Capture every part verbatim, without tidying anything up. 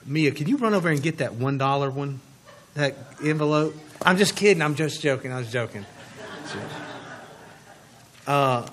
Mia, can you run over and get that one dollar one, that envelope? I'm just kidding. I'm just joking. I was joking. Uh,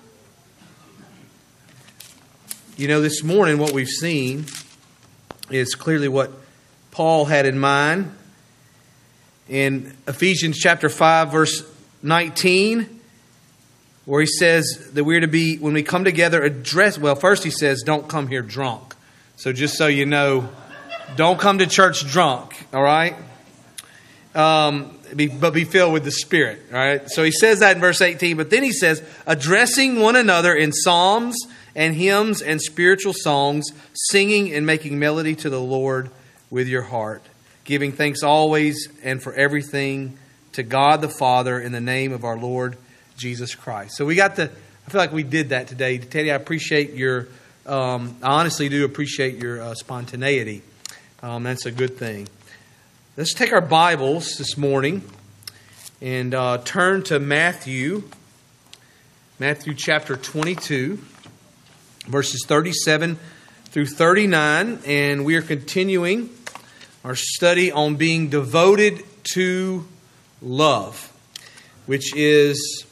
you know, this morning what we've seen is clearly what Paul had in mind in Ephesians chapter five, verse nineteen, where he says that we're to be, when we come together, address, well, first he says, don't come here drunk. So just so you know, don't come to church drunk, all right? Um, be, but be filled with the Spirit, all right? So he says that in verse eighteen, but then he says, addressing one another in psalms and hymns and spiritual songs, singing and making melody to the Lord with your heart, giving thanks always and for everything to God the Father in the name of our Lord Jesus Christ. So we got to, I feel like we did that today. Teddy, I appreciate your, um, I honestly do appreciate your uh, spontaneity. Um, that's a good thing. Let's take our Bibles this morning and uh, turn to Matthew, Matthew chapter twenty-two, verses thirty-seven through thirty-nine. And we are continuing our study on being devoted to love, which is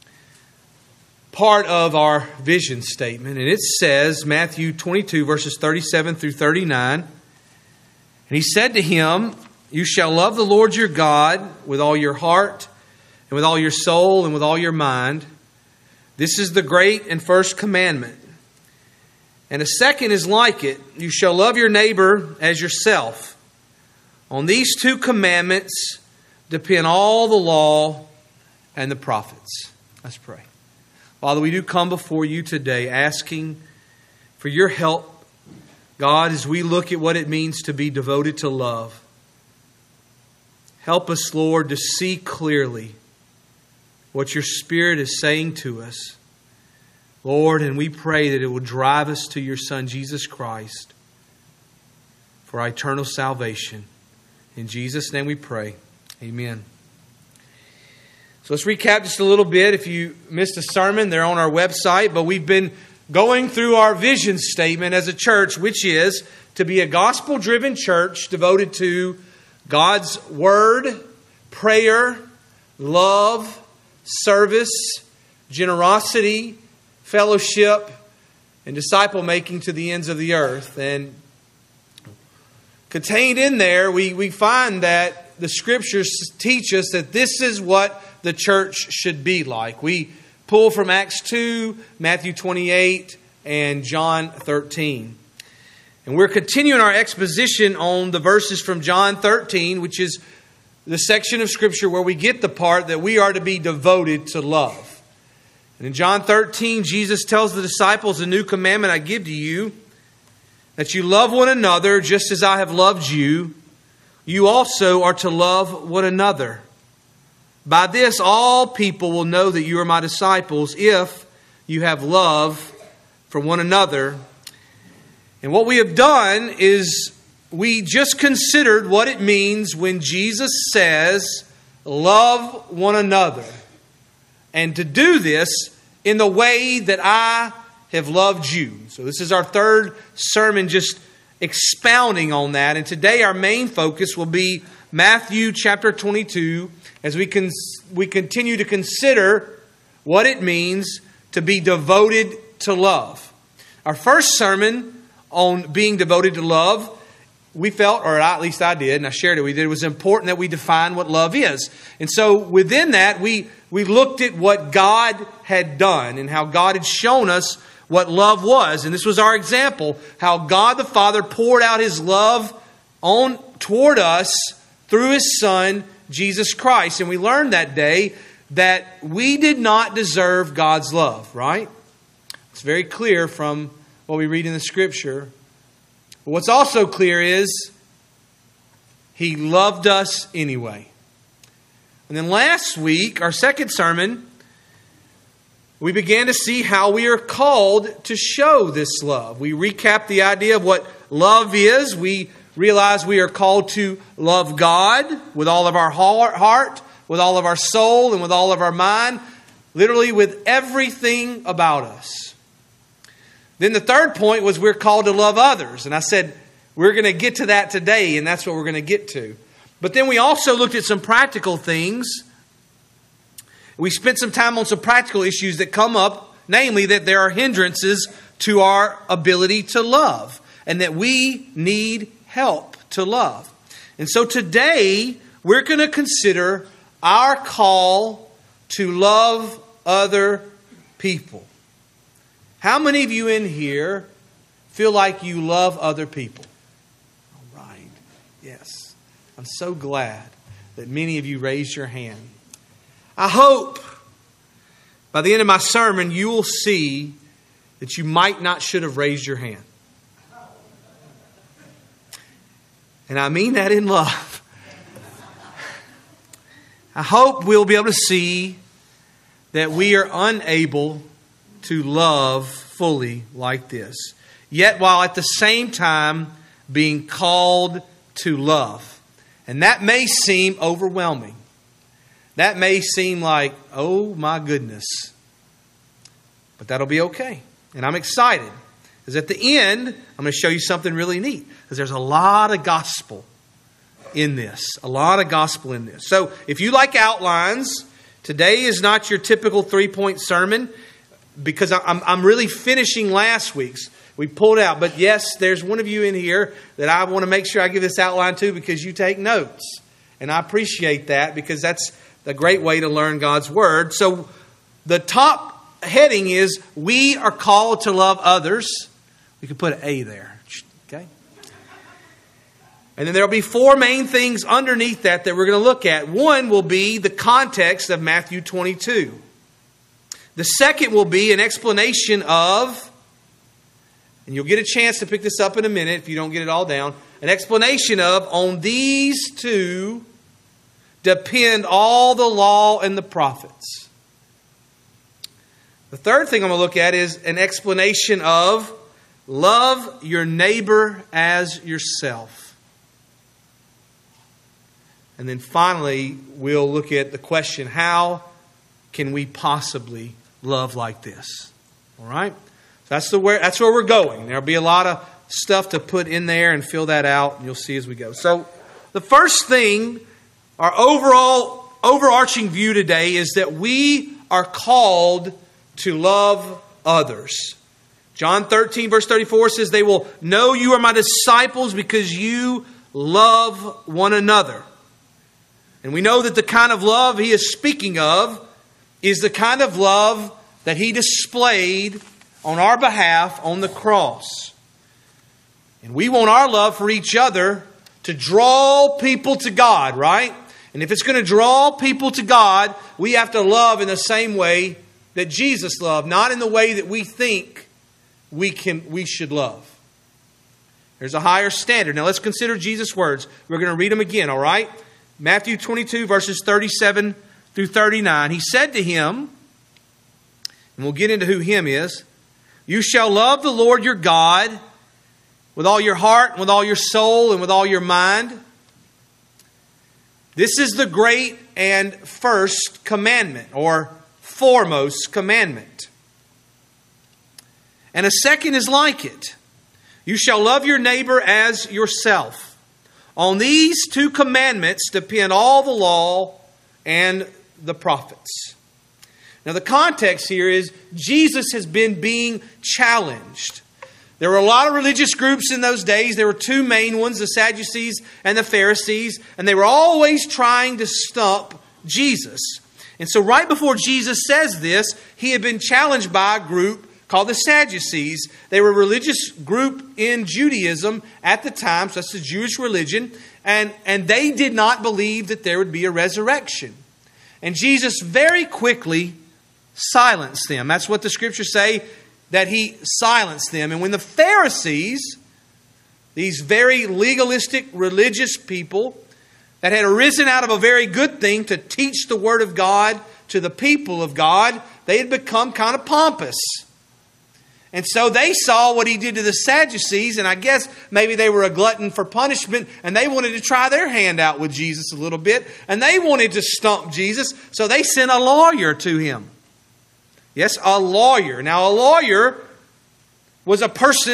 part of our vision statement. And it says, Matthew twenty-two, verses thirty-seven through thirty-nine, and he said to him, you shall love the Lord your God with all your heart and with all your soul and with all your mind. This is the great and first commandment. And a second is like it. You shall love your neighbor as yourself. On these two commandments depend all the law and the prophets. Let's pray. Father, we do come before you today asking for your help, God, as we look at what it means to be devoted to love. Help us, Lord, to see clearly what your Spirit is saying to us. Lord, and we pray that it will drive us to your Son, Jesus Christ, for our eternal salvation. In Jesus' name we pray. Amen. So let's recap just a little bit. If you missed a sermon, they're on our website. But we've been going through our vision statement as a church, which is to be a gospel-driven church devoted to God's Word, prayer, love, service, generosity, fellowship, and disciple-making to the ends of the earth. And contained in there, we, we find that the Scriptures teach us that this is what the church should be like. We pull from Acts two, Matthew twenty-eight, and John thirteen. And we're continuing our exposition on the verses from John thirteen, which is the section of Scripture where we get the part that we are to be devoted to love. And in John thirteen, Jesus tells the disciples, a new commandment I give to you, that you love one another just as I have loved you. You also are to love one another. By this, all people will know that you are my disciples if you have love for one another. And what we have done is we just considered what it means when Jesus says, love one another. And to do this in the way that I have loved you. So this is our third sermon just expounding on that. And today our main focus will be Matthew chapter twenty-two as we can we continue to consider what it means to be devoted to love. Our first sermon on being devoted to love, we felt, or at least I did, and I shared it, we did, it was important that we define what love is. And so within that, we, we looked at what God had done and how God had shown us what love was. And this was our example, how God the Father poured out His love on toward us through His Son, Jesus Christ. And we learned that day that we did not deserve God's love, right? It's very clear from what we read in the Scripture. But what's also clear is He loved us anyway. And then last week, our second sermon, we began to see how we are called to show this love. We recapped the idea of what love is. We realized we are called to love God with all of our heart, with all of our soul, and with all of our mind. Literally with everything about us. Then the third point was we're called to love others. And I said, We're going to get to that today, and that's what we're going to get to. But then we also looked at some practical things. We spent some time on some practical issues that come up, namely that there are hindrances to our ability to love, and that we need help to love. And so today, we're going to consider our call to love other people. How many of you in here feel like you love other people? All right. Yes. I'm so glad that many of you raised your hand. I hope by the end of my sermon you will see that you might not should have raised your hand. And I mean that in love. I hope we'll be able to see that we are unable to love fully like this. Yet while at the same time being called to love. And that may seem overwhelming. That may seem like, oh my goodness. But that'll be okay. And I'm excited. Because at the end, I'm going to show you something really neat. Because there's a lot of gospel in this. A lot of gospel in this. So if you like outlines, today is not your typical three-point sermon. Because I'm, I'm really finishing last week's. We pulled out. But yes, there's one of you in here that I want to make sure I give this outline to because you take notes. And I appreciate that because that's a great way to learn God's Word. So the top heading is, we are called to love others. We could put an A there. Okay? And then there will be four main things underneath that that we're going to look at. One will be the context of Matthew twenty-two. The second will be an explanation of, and you'll get a chance to pick this up in a minute if you don't get it all down, an explanation of, on these two depend all the law and the prophets. The third thing I'm going to look at is an explanation of, love your neighbor as yourself. And then finally, we'll look at the question, how can we possibly love like this? All right? So that's the where that's where we're going. There'll be a lot of stuff to put in there and fill that out, and you'll see as we go. So the first thing, our overall overarching view today is that we are called to love others. John thirteen verse thirty-four says, they will know you are my disciples because you love one another. And we know that the kind of love he is speaking of is the kind of love that he displayed on our behalf on the cross. And we want our love for each other to draw people to God, right? And if it's going to draw people to God, we have to love in the same way that Jesus loved, not in the way that we think we can we should love. There's a higher standard. Now let's consider Jesus' words. We're going to read them again, all right? Matthew twenty-two, verses thirty-seven through thirty-nine. He said to him, and we'll get into who him is, you shall love the Lord your God with all your heart, and with all your soul, and with all your mind. This is the great and first commandment, or foremost commandment. And a second is like it. You shall love your neighbor as yourself. On these two commandments depend all the law and the prophets. Now the context here is Jesus has been being challenged. There were a lot of religious groups in those days. There were two main ones, the Sadducees and the Pharisees. And they were always trying to stump Jesus. And so right before Jesus says this, he had been challenged by a group called the Sadducees. They were a religious group in Judaism at the time, so that's the Jewish religion. And, and they did not believe that there would be a resurrection. And Jesus very quickly silenced them. That's what the scriptures say, that he silenced them. And when the Pharisees, these very legalistic religious people that had arisen out of a very good thing to teach the Word of God to the people of God, they had become kind of pompous. And so they saw what he did to the Sadducees, and I guess maybe they were a glutton for punishment, and they wanted to try their hand out with Jesus a little bit, and they wanted to stump Jesus, so they sent a lawyer to him. Yes, a lawyer. Now, a lawyer was a person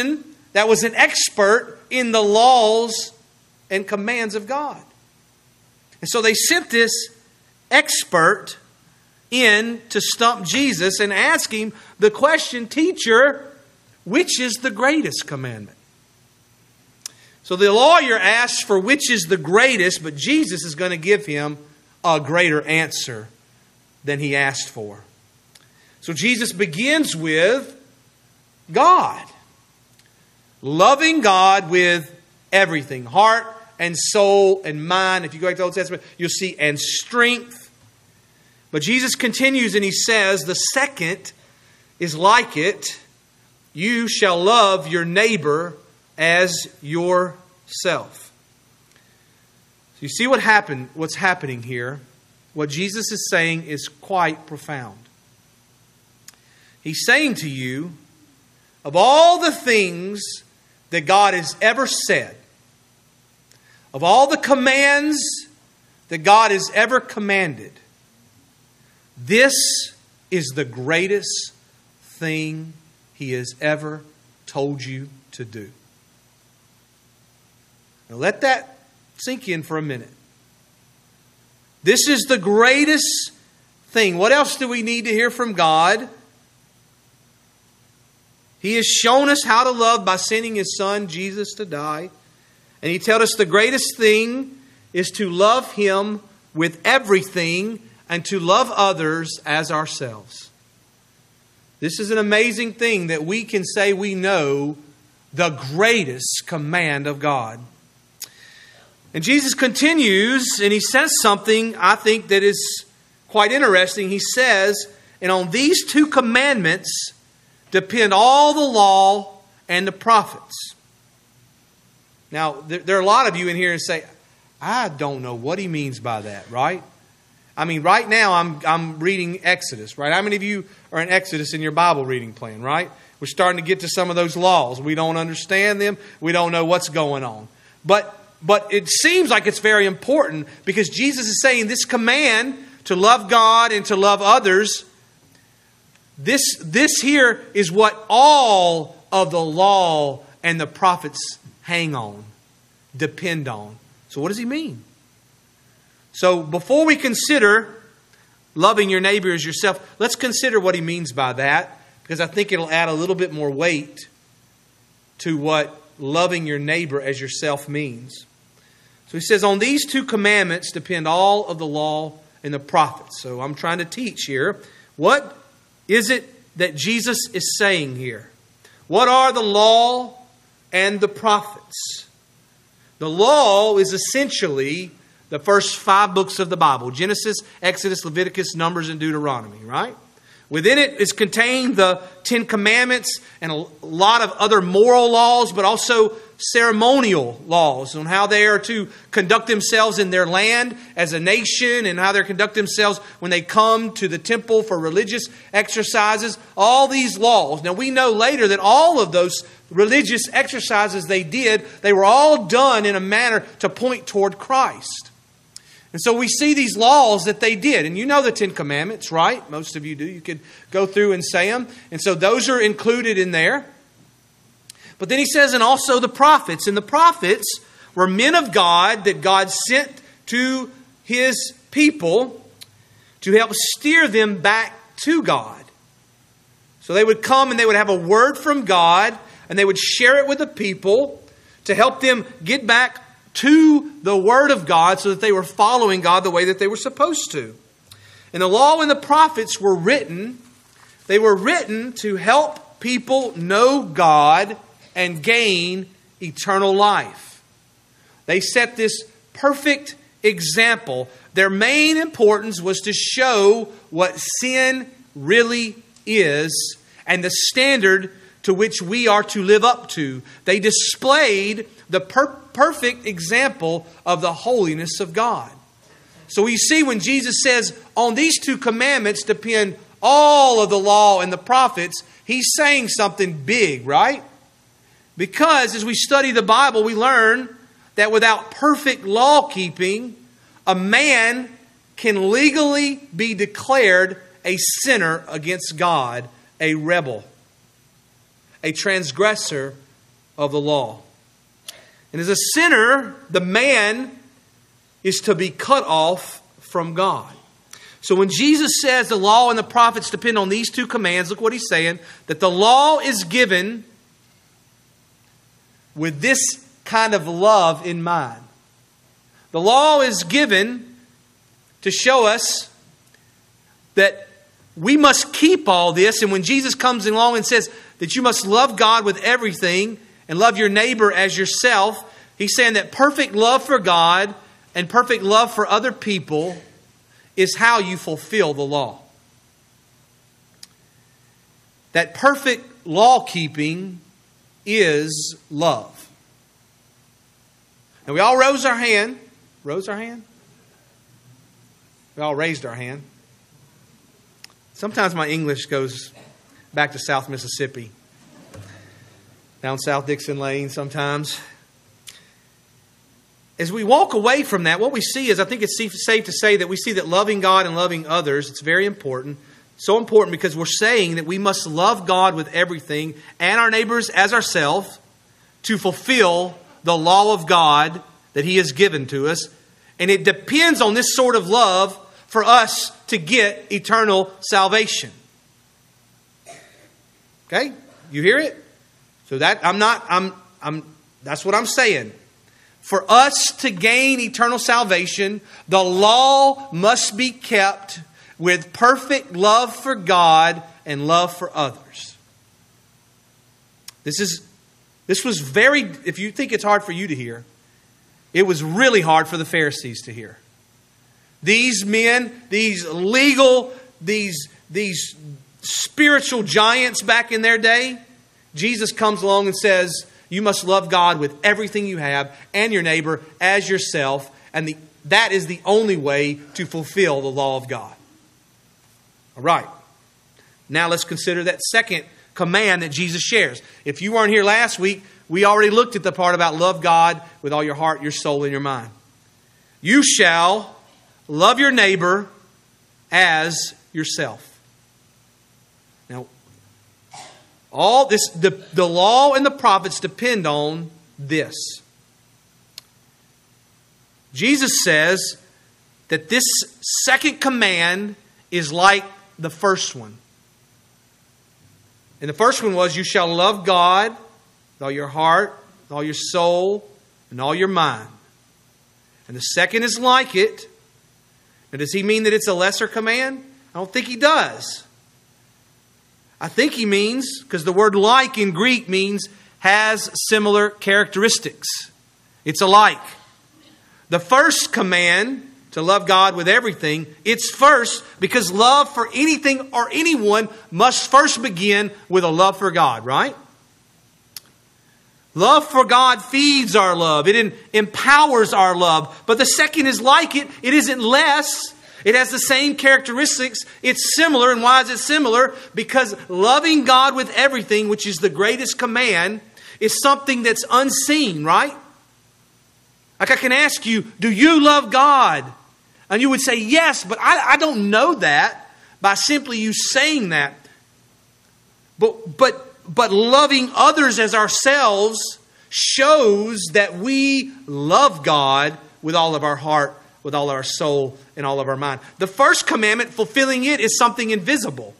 that was an expert in the laws and commands of God. And so they sent this expert in to stump Jesus and ask him the question, "Teacher, which is the greatest commandment?" So the lawyer asks for which is the greatest, but Jesus is going to give him a greater answer than he asked for. So Jesus begins with God. Loving God with everything. Heart and soul and mind. If you go back to the Old Testament, you'll see, and strength. But Jesus continues and he says, the second is like it. You shall love your neighbor as yourself. So you see what happened, what's happening here. What Jesus is saying is quite profound. He's saying to you, of all the things that God has ever said, of all the commands that God has ever commanded, this is the greatest thing He has ever told you to do. Now let that sink in for a minute. This is the greatest thing. What else do we need to hear from God? He has shown us how to love by sending His Son, Jesus, to die. And He tells us the greatest thing is to love Him with everything and to love others as ourselves. This is an amazing thing that we can say we know the greatest command of God. And Jesus continues and He says something I think that is quite interesting. He says, and on these two commandments depend all the law and the prophets. Now, there, there are a lot of you in here who say, I don't know what He means by that, right? I mean, right now I'm I'm reading Exodus, right? How many of you are in Exodus in your Bible reading plan, right? We're starting to get to some of those laws. We don't understand them. We don't know what's going on. But but it seems like it's very important because Jesus is saying this command to love God and to love others, this, this here is what all of the law and the prophets hang on, depend on. So what does He mean? So before we consider loving your neighbor as yourself, let's consider what He means by that, because I think it'll add a little bit more weight to what loving your neighbor as yourself means. So He says, on these two commandments depend all of the law and the prophets. So I'm trying to teach here. What is it that Jesus is saying here? What are the law and the prophets? The law is essentially the first five books of the Bible. Genesis, Exodus, Leviticus, Numbers, and Deuteronomy, right? Within it is contained the Ten Commandments and a lot of other moral laws, but also ceremonial laws on how they are to conduct themselves in their land as a nation and how they conduct themselves when they come to the temple for religious exercises. All these laws. Now we know later that all of those religious exercises they did, they were all done in a manner to point toward Christ. And so we see these laws that they did. And you know the Ten Commandments, right? Most of you do. You could go through and say them. And so those are included in there. But then He says, and also the prophets. And the prophets were men of God that God sent to His people to help steer them back to God. So they would come and they would have a word from God and they would share it with the people to help them get back to the Word of God so that they were following God the way that they were supposed to. And the law and the prophets were written. They were written to help people know God and gain eternal life. They set this perfect example. Their main importance was to show what sin really is and the standard to which we are to live up to. They displayed the per- perfect example of the holiness of God. So we see when Jesus says, on these two commandments depend all of the law and the prophets, He's saying something big, right? Because as we study the Bible, we learn that without perfect law keeping, a man can legally be declared a sinner against God, a rebel, a transgressor of the law. And as a sinner, the man is to be cut off from God. So when Jesus says the law and the prophets depend on these two commands, look what he's saying, that the law is given with this kind of love in mind. The law is given to show us that we must keep all this. And when Jesus comes along and says that you must love God with everything and love your neighbor as yourself, he's saying that perfect love for God and perfect love for other people is how you fulfill the law. That perfect law keeping is love. Now we all rose our hand. Rose our hand? We all raised our hand. Sometimes my English goes back to South Mississippi. Down South Dixon Lane sometimes. As we walk away from that, what we see is, I think it's safe to say that we see that loving God and loving others, it's very important. So important because we're saying that we must love God with everything and our neighbors as ourselves to fulfill the law of God that He has given to us. And it depends on this sort of love for us to get eternal salvation. Okay? You hear it? So that I'm not I'm I'm that's what I'm saying. For us to gain eternal salvation, the law must be kept with perfect love for God and love for others. This is this was very, if you think it's hard for you to hear, it was really hard for the Pharisees to hear. These men, these legal, these, these spiritual giants back in their day, Jesus comes along and says, you must love God with everything you have and your neighbor as yourself. And the, that is the only way to fulfill the law of God. All right. Now let's consider that second command that Jesus shares. If you weren't here last week, we already looked at the part about love God with all your heart, your soul, and your mind. You shall love your neighbor as yourself. Now, all this, the, the law and the prophets depend on this. Jesus says that this second command is like the first one. And the first one was, you shall love God with all your heart, with all your soul, and all your mind. And the second is like it. Now, does he mean that it's a lesser command? I don't think he does. I think he means, because the word like in Greek means has similar characteristics. It's alike. The first command, to love God with everything, it's first because love for anything or anyone must first begin with a love for God, right? Love for God feeds our love. It empowers our love. But the second is like it. It isn't less. It has the same characteristics. It's similar. And why is it similar? Because loving God with everything, which is the greatest command, is something that's unseen, right? Like I can ask you, do you love God? And you would say, yes, but I, I don't know that by simply you saying that. But, but, but loving others as ourselves shows that we love God with all of our heart, with all of our soul, and all of our mind. The first commandment, fulfilling it, is something invisible.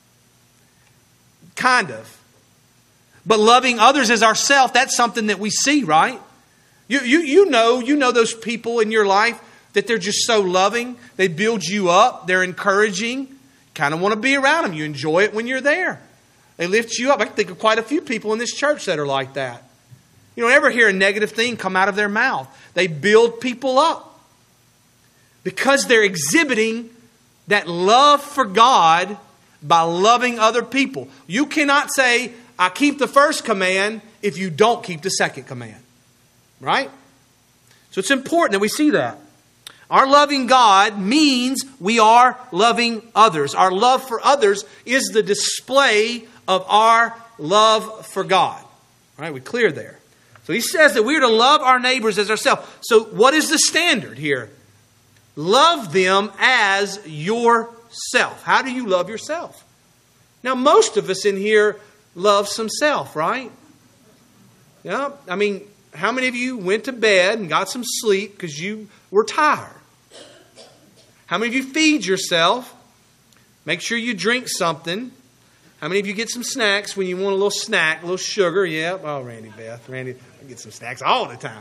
Kind of. But loving others as ourselves, that's something that we see, right? You, you, you know, you know those people in your life that they're just so loving. They build you up. They're encouraging. Kind of want to be around them. You enjoy it when you're there. They lift you up. I can think of quite a few people in this church that are like that. You don't ever hear a negative thing come out of their mouth. They build people up because they're exhibiting that love for God by loving other people. You cannot say, I keep the first command if you don't keep the second command. Right? So it's important that we see that. Our loving God means we are loving others. Our love for others is the display of our love for God. All right, we clear there. So he says that we're to love our neighbors as ourselves. So what is the standard here? Love them as yourself. How do you love yourself? Now, most of us in here love some self, right? Yeah, I mean, how many of you went to bed and got some sleep because you were tired? How many of you feed yourself? Make sure you drink something. How many of you get some snacks when you want a little snack, a little sugar? Yeah. Oh, Randy, Beth. Randy, I get some snacks all the time.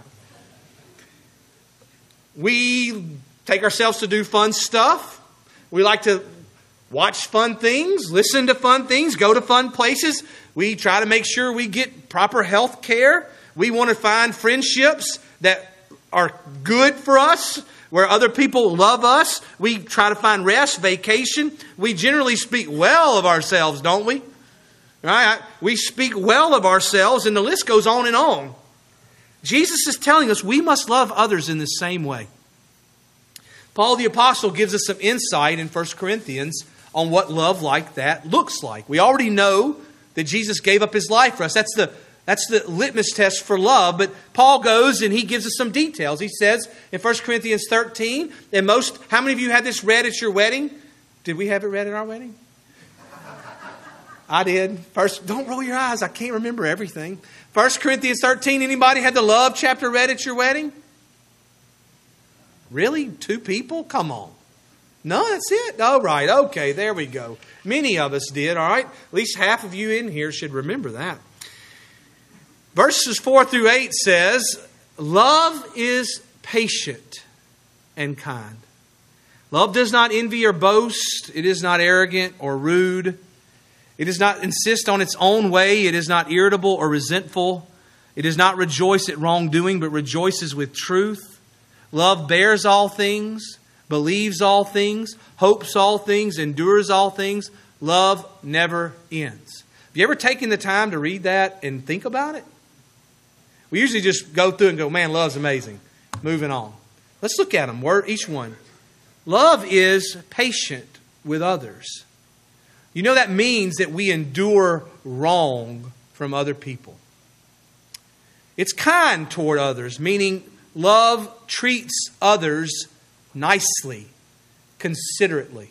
We take ourselves to do fun stuff. We like to watch fun things, listen to fun things, go to fun places. We try to make sure we get proper health care. We want to find friendships that are good for us, where other people love us. We try to find rest, vacation. We generally speak well of ourselves, don't we? Right? We speak well of ourselves, and the list goes on and on. Jesus is telling us we must love others in the same way. Paul the Apostle gives us some insight in First Corinthians on what love like that looks like. We already know that Jesus gave up His life for us. That's the That's the litmus test for love. But Paul goes and he gives us some details. He says in First Corinthians thirteen, and most, how many of you had this read at your wedding? Did we have it read at our wedding? I did. First, don't roll your eyes. I can't remember everything. First Corinthians thirteen, anybody had the love chapter read at your wedding? Really? Two people? Come on. No, that's it. Oh, right. Okay, there we go. Many of us did, all right? At least half of you in here should remember that. Verses four through eight says, love is patient and kind. Love does not envy or boast. It is not arrogant or rude. It does not insist on its own way. It is not irritable or resentful. It does not rejoice at wrongdoing, but rejoices with truth. Love bears all things, believes all things, hopes all things, endures all things. Love never ends. Have you ever taken the time to read that and think about it? We usually just go through and go, man, love's amazing. Moving on. Let's look at them, word, each one. Love is patient with others. You know that means that we endure wrong from other people. It's kind toward others, meaning love treats others nicely, considerately.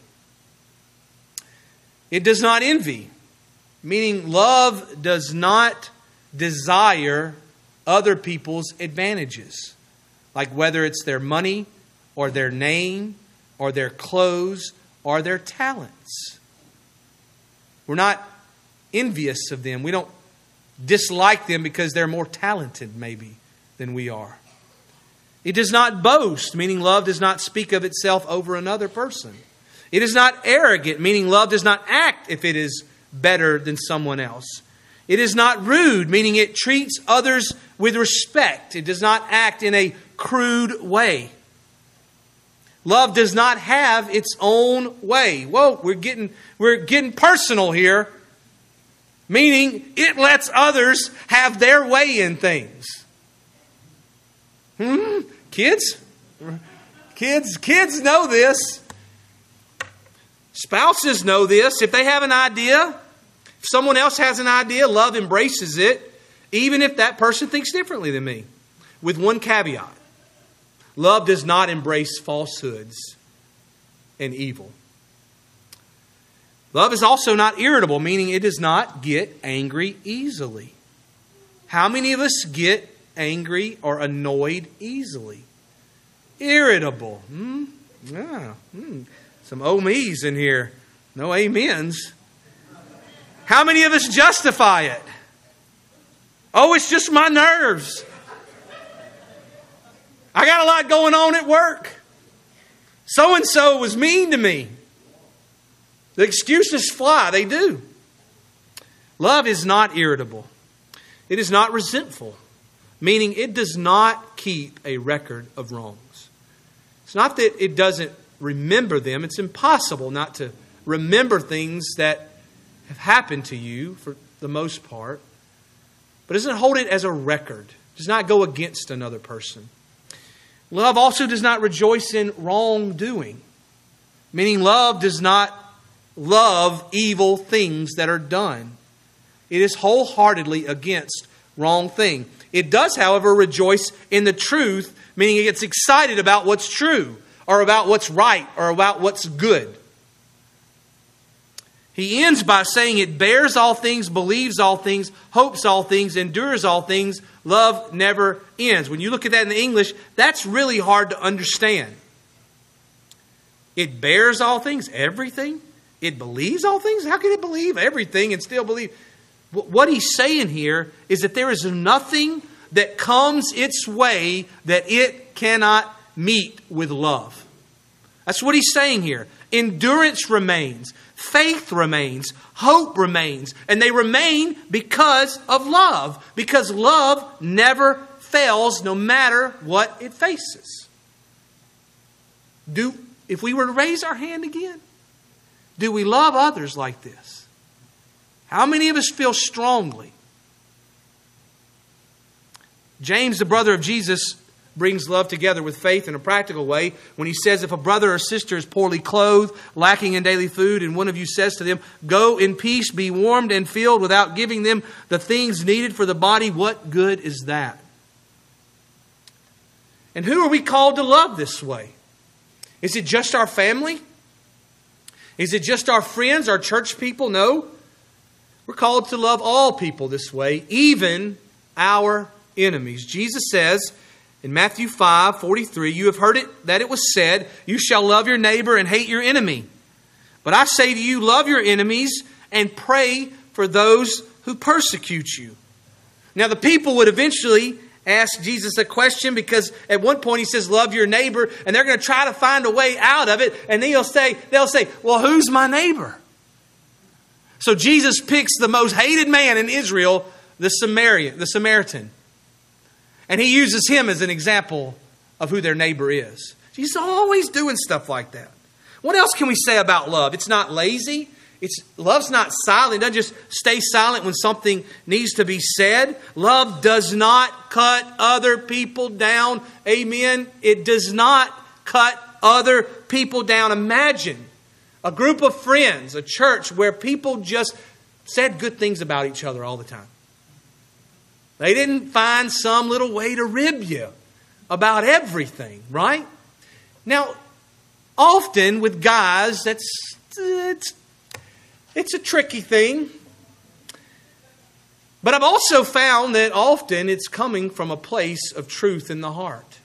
It does not envy, meaning love does not desire other people's advantages, like whether it's their money or their name or their clothes or their talents. We're not envious of them. We don't dislike them because they're more talented maybe than we are. It does not boast, meaning love does not speak of itself over another person. It is not arrogant, meaning love does not act if it is better than someone else. It is not rude, meaning it treats others with respect. It does not act in a crude way. Love does not have its own way. Whoa, we're getting, we're getting personal here. Meaning it lets others have their way in things. Hmm? Kids? Kids, kids know this. Spouses know this. If they have an idea, if someone else has an idea, love embraces it, even if that person thinks differently than me. With one caveat. Love does not embrace falsehoods and evil. Love is also not irritable, meaning it does not get angry easily. How many of us get angry or annoyed easily? Irritable. Hmm? Yeah. Hmm. Some oh me's in here. No amens. How many of us justify it? Oh, it's just my nerves. I got a lot going on at work. So-and-so was mean to me. The excuses fly. They do. Love is not irritable. It is not resentful. Meaning it does not keep a record of wrongs. It's not that it doesn't remember them. It's impossible not to remember things that have happened to you for the most part. But it doesn't hold it as a record. It does not go against another person. Love also does not rejoice in wrongdoing. Meaning love does not love evil things that are done. It is wholeheartedly against wrong thing. It does, however, rejoice in the truth, meaning it gets excited about what's true, or about what's right, or about what's good. He ends by saying it bears all things, believes all things, hopes all things, endures all things. Love never ends. When you look at that in the English, that's really hard to understand. It bears all things, everything. It believes all things. How can it believe everything and still believe? What he's saying here is that there is nothing that comes its way that it cannot meet with love. That's what he's saying here. Endurance remains. Faith remains. Hope remains. And they remain because of love. Because love never fails no matter what it faces. Do, if we were to raise our hand again, do we love others like this? How many of us feel strongly? James, the brother of Jesus, brings love together with faith in a practical way when he says, if a brother or sister is poorly clothed, lacking in daily food, and one of you says to them, go in peace, be warmed and filled, without giving them the things needed for the body, what good is that? And who are we called to love this way? Is it just our family? Is it just our friends, our church people? No. We're called to love all people this way, even our enemies. Jesus says in Matthew five forty-three, you have heard it that it was said, you shall love your neighbor and hate your enemy. But I say to you, love your enemies and pray for those who persecute you. Now the people would eventually ask Jesus a question, because at one point he says, love your neighbor, and they're going to try to find a way out of it. And then he'll say, they'll say, well, who's my neighbor? So Jesus picks the most hated man in Israel, the Samaritan, the Samaritan. And he uses him as an example of who their neighbor is. He's always doing stuff like that. What else can we say about love? It's not lazy. It's love's not silent. It doesn't just stay silent when something needs to be said. Love does not cut other people down. Amen. It does not cut other people down. Imagine a group of friends, a church where people just said good things about each other all the time. They didn't find some little way to rib you about everything, right? Now, often with guys, that's it's, it's a tricky thing. But I've also found that often it's coming from a place of truth in the heart.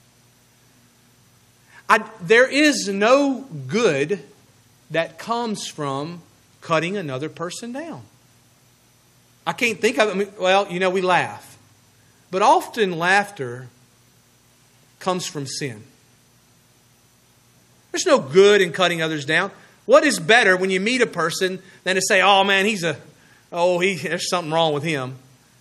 I, there is no good that comes from cutting another person down. I can't think of it. I mean, well, you know, we laugh. But often laughter comes from sin. There's no good in cutting others down. What is better when you meet a person than to say, oh man, he's a, oh, he, there's something wrong with him.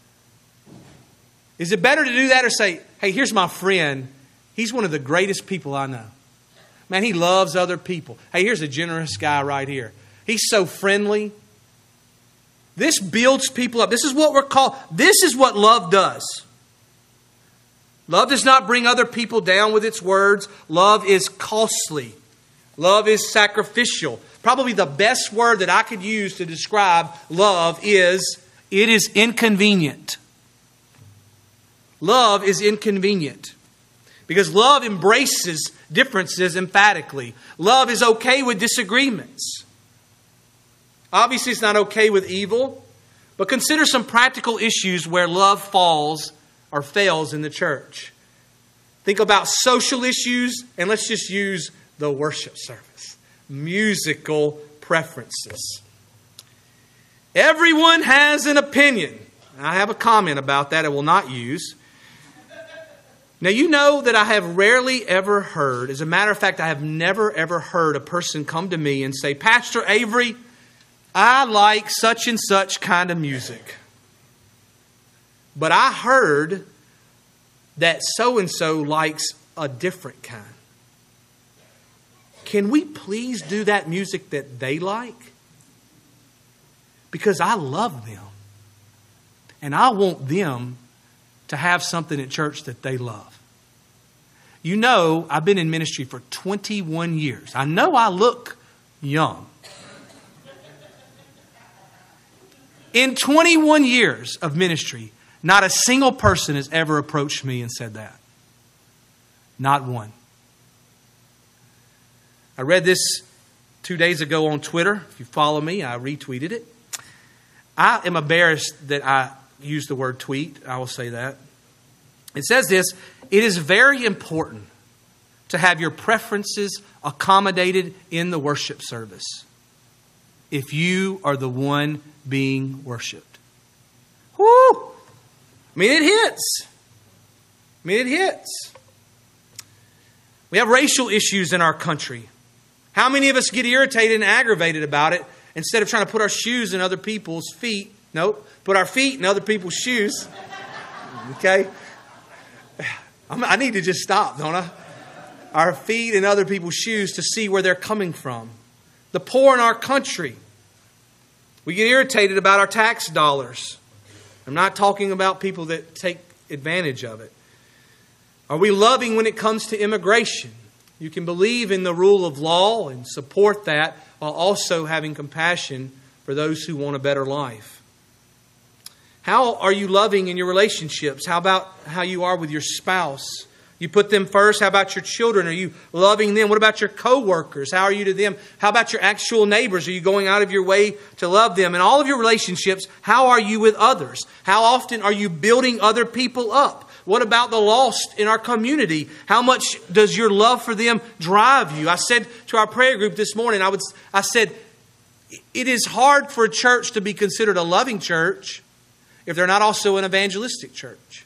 Is it better to do that or say, hey, here's my friend. He's one of the greatest people I know. Man, he loves other people. Hey, here's a generous guy right here. He's so friendly. This builds people up. This is what we're called. This is what love does. Love does not bring other people down with its words. Love is costly. Love is sacrificial. Probably the best word that I could use to describe love is, it is inconvenient. Love is inconvenient. Because love embraces differences emphatically. Love is okay with disagreements. Obviously, it's not okay with evil. But consider some practical issues where love falls or fails in the church. Think about social issues, and let's just use the worship service. Musical preferences. Everyone has an opinion. I have a comment about that I will not use. Now, you know that I have rarely ever heard, as a matter of fact, I have never ever heard a person come to me and say, Pastor Avery, I like such and such kind of music. But I heard that so-and-so likes a different kind. Can we please do that music that they like? Because I love them. And I want them to have something at church that they love. You know, I've been in ministry for twenty-one years. I know I look young. In twenty-one years of ministry, not a single person has ever approached me and said that. Not one. I read this two days ago on Twitter. If you follow me, I retweeted it. I am embarrassed that I used the word tweet. I will say that. It says this: it is very important to have your preferences accommodated in the worship service if you are the one being worshiped. Woo! I mean, it hits. I mean, it hits. We have racial issues in our country. How many of us get irritated and aggravated about it instead of trying to put our shoes in other people's feet? Nope. Put our feet in other people's shoes. Okay? I'm, I need to just stop, don't I? Our feet in other people's shoes to see where they're coming from. The poor in our country. We get irritated about our tax dollars. I'm not talking about people that take advantage of it. Are we loving when it comes to immigration? You can believe in the rule of law and support that while also having compassion for those who want a better life. How are you loving in your relationships? How about how you are with your spouse? You put them first. How about your children? Are you loving them? What about your coworkers? How are you to them? How about your actual neighbors? Are you going out of your way to love them? In all of your relationships, how are you with others? How often are you building other people up? What about the lost in our community? How much does your love for them drive you? I said to our prayer group this morning, I would, I said, it is hard for a church to be considered a loving church if they're not also an evangelistic church.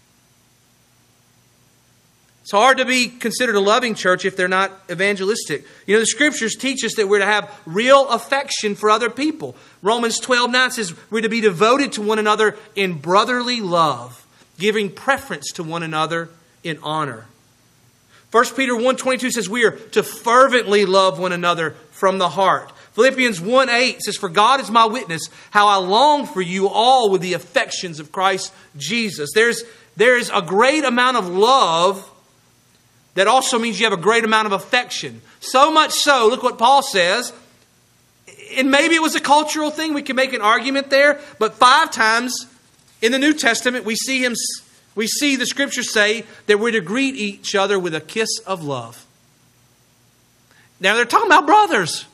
It's hard to be considered a loving church if they're not evangelistic. You know, the Scriptures teach us that we're to have real affection for other people. Romans twelve nine says we're to be devoted to one another in brotherly love, giving preference to one another in honor. First Peter one twenty-two says we are to fervently love one another from the heart. Philippians one eight says, for God is my witness, how I long for you all with the affections of Christ Jesus. There's, there is a great amount of love that also means you have a great amount of affection. So much so, look what Paul says. And maybe it was a cultural thing. We can make an argument there. But five times in the New Testament, we see him. We see the Scriptures say that we're to greet each other with a kiss of love. Now they're talking about brothers.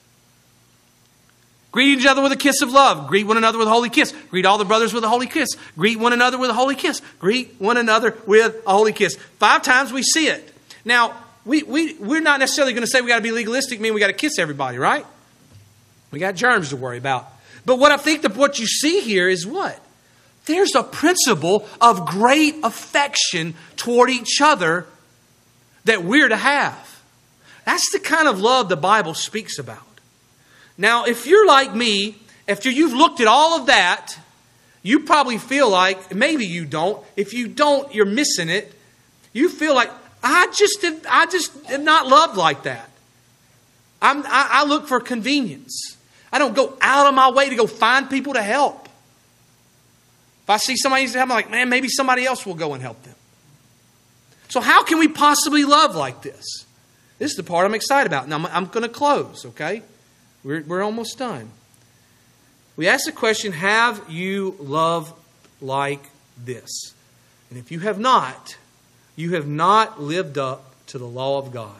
Greet each other with a kiss of love. Greet one another with a holy kiss. Greet all the brothers with a holy kiss. Greet one another with a holy kiss. Greet one another with a holy kiss. Five times we see it. Now, we, we, we're not necessarily going to say we got to be legalistic, mean we got to kiss everybody, right? We got germs to worry about. But what I think that what you see here is what? There's a principle of great affection toward each other that we're to have. That's the kind of love the Bible speaks about. Now, if you're like me, after you've looked at all of that, you probably feel like, maybe you don't. If you don't, you're missing it. You feel like, I just have, I just am not loved like that. I'm, I, I look for convenience. I don't go out of my way to go find people to help. If I see somebody needs to help, I'm like, man, maybe somebody else will go and help them. So how can we possibly love like this? This is the part I'm excited about. Now, I'm, I'm going to close, okay? We're, we're almost done. We ask the question, have you loved like this? And if you have not, you have not lived up to the law of God.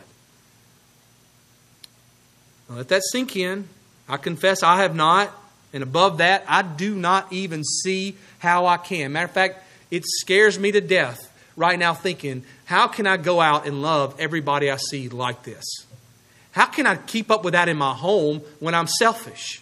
Now let that sink in. I confess I have not. And above that, I do not even see how I can. Matter of fact, it scares me to death right now thinking, how can I go out and love everybody I see like this? How can I keep up with that in my home when I'm selfish?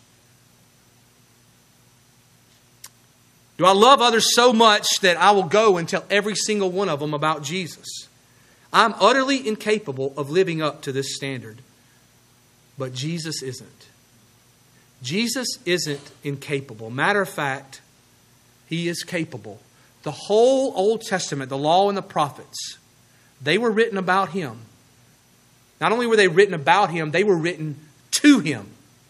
Do I love others so much that I will go and tell every single one of them about Jesus? I'm utterly incapable of living up to this standard. But Jesus isn't. Jesus isn't incapable. Matter of fact, He is capable. The whole Old Testament, the law and the prophets, they were written about Him. Not only were they written about Him, they were written to Him.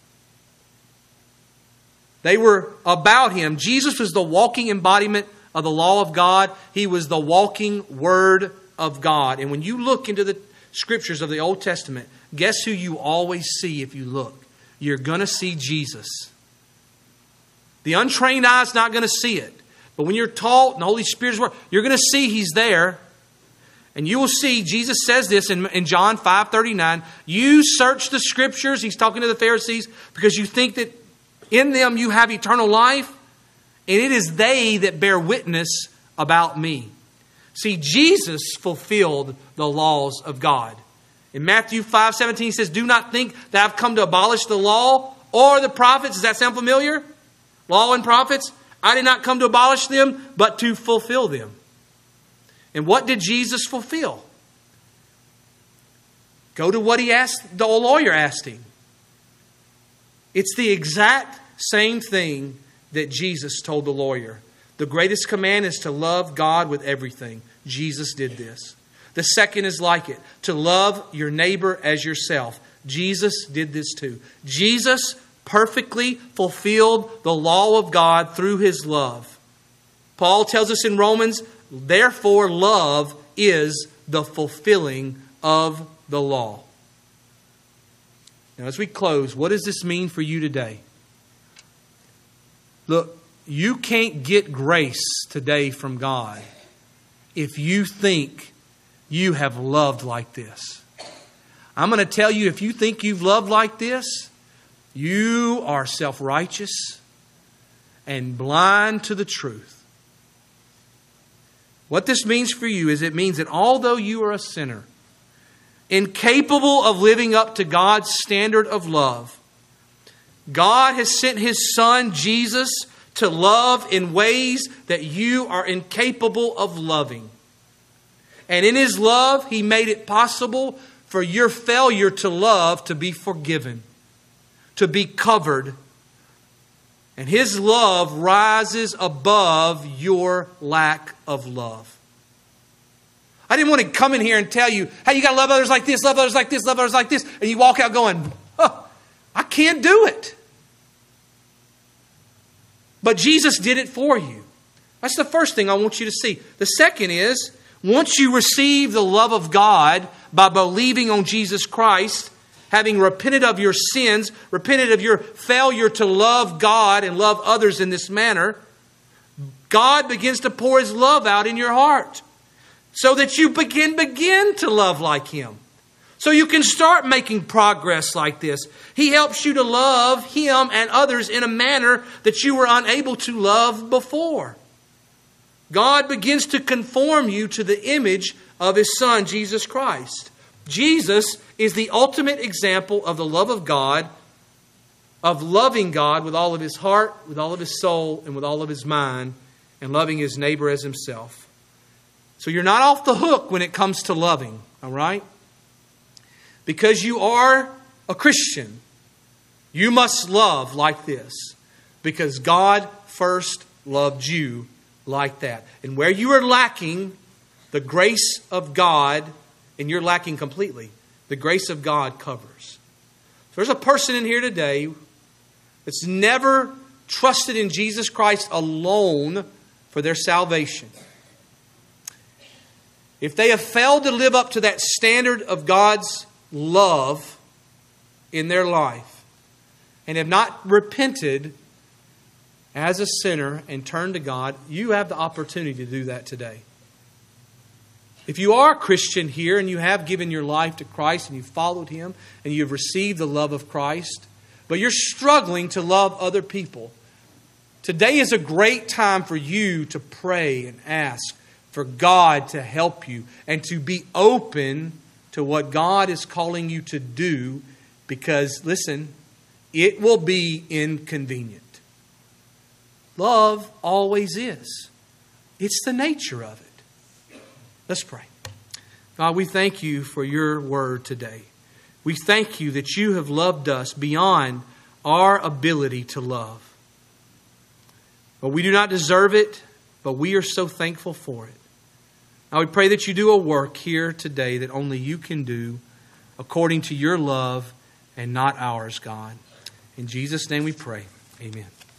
They were about Him. Jesus was the walking embodiment of the law of God. He was the walking Word of God. And when you look into the Scriptures of the Old Testament, guess who you always see if you look? You're going to see Jesus. The untrained eye is not going to see it. But when you're taught and the Holy Spirit's work, you're going to see He's there. And you will see, Jesus says this in, in John five thirty-nine. You search the Scriptures, He's talking to the Pharisees, because you think that in them you have eternal life, and it is they that bear witness about me. See, Jesus fulfilled the laws of God. In Matthew five seventeen, He says, do not think that I've come to abolish the law or the prophets. Does that sound familiar? Law and prophets? I did not come to abolish them, but to fulfill them. And what did Jesus fulfill? Go to what he asked, the lawyer asked him. It's the exact same thing that Jesus told the lawyer. The greatest command is to love God with everything. Jesus did this. The second is like it, to love your neighbor as yourself. Jesus did this too. Jesus perfectly fulfilled the law of God through His love. Paul tells us in Romans, therefore love is the fulfilling of the law. Now as we close, what does this mean for you today? Look, you can't get grace today from God if you think you have loved like this. I'm going to tell you, if you think you've loved like this, you are self-righteous and blind to the truth. What this means for you is it means that although you are a sinner, incapable of living up to God's standard of love, God has sent His Son, Jesus, to love in ways that you are incapable of loving. And in His love, He made it possible for your failure to love to be forgiven, to be covered. And His love rises above your lack of love. I didn't want to come in here and tell you, hey, you got to love others like this, love others like this, love others like this. And you walk out going, oh, I can't do it. But Jesus did it for you. That's the first thing I want you to see. The second is, once you receive the love of God by believing on Jesus Christ, having repented of your sins, repented of your failure to love God and love others in this manner, God begins to pour His love out in your heart so that you begin, begin to love like Him. So you can start making progress like this. He helps you to love Him and others in a manner that you were unable to love before. God begins to conform you to the image of His Son, Jesus Christ. Jesus is the ultimate example of the love of God, of loving God with all of his heart, with all of his soul, and with all of his mind, and loving his neighbor as himself. So you're not off the hook when it comes to loving, all right? Because you are a Christian, you must love like this, because God first loved you like that. And where you are lacking the grace of God, and you're lacking completely, the grace of God covers. If there's a person in here today that's never trusted in Jesus Christ alone for their salvation, if they have failed to live up to that standard of God's love in their life and have not repented as a sinner and turned to God, you have the opportunity to do that today. If you are a Christian here and you have given your life to Christ and you've followed Him and you've received the love of Christ, but you're struggling to love other people, today is a great time for you to pray and ask for God to help you and to be open to what God is calling you to do, because, listen, it will be inconvenient. Love always is. It's the nature of it. Let's pray. God, we thank You for Your word today. We thank You that You have loved us beyond our ability to love. But we do not deserve it, but we are so thankful for it. Now we pray that You do a work here today that only You can do according to Your love and not ours, God. In Jesus' name we pray. Amen.